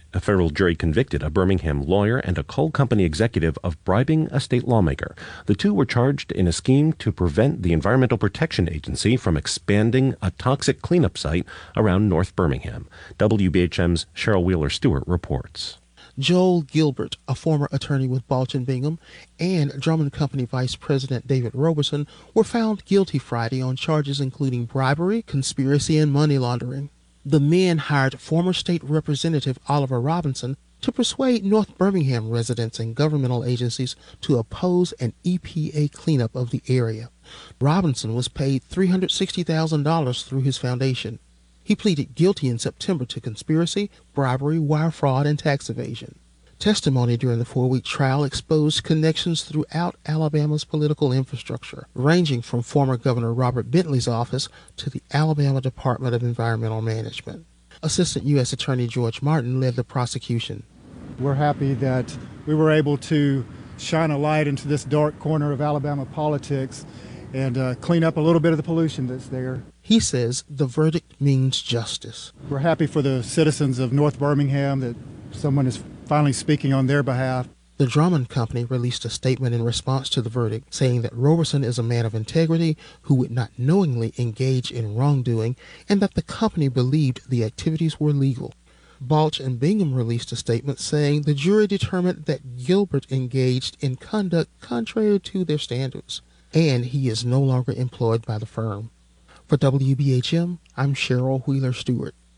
A federal jury convicted a Birmingham lawyer and a coal company executive of bribing a state lawmaker. The two were charged in a scheme to prevent the Environmental Protection Agency from expanding a toxic cleanup site around North Birmingham. WBHM's Cheryl Wheeler-Stewart reports. Joel Gilbert, a former attorney with Balch and Bingham, and Drummond Company Vice President David Roberson were found guilty Friday on charges including bribery, conspiracy, and money laundering. The men hired former state representative Oliver Robinson to persuade North Birmingham residents and governmental agencies to oppose an EPA cleanup of the area. Robinson was paid $360,000 through his foundation. He pleaded guilty in September to conspiracy, bribery, wire fraud, and tax evasion. Testimony during the 4-week trial exposed connections throughout Alabama's political infrastructure, ranging from former Governor Robert Bentley's office to the Alabama Department of Environmental Management. Assistant U.S. Attorney George Martin led the prosecution. We're happy that we were able to shine a light into this dark corner of Alabama politics and clean up a little bit of the pollution that's there. He says the verdict means justice. We're happy for the citizens of North Birmingham that someone is finally speaking on their behalf. The Drummond Company released a statement in response to the verdict, saying that Roberson is a man of integrity who would not knowingly engage in wrongdoing and that the company believed the activities were legal. Balch and Bingham released a statement saying the jury determined that Gilbert engaged in conduct contrary to their standards, and he is no longer employed by the firm. For WBHM, I'm Cheryl Wheeler-Stewart.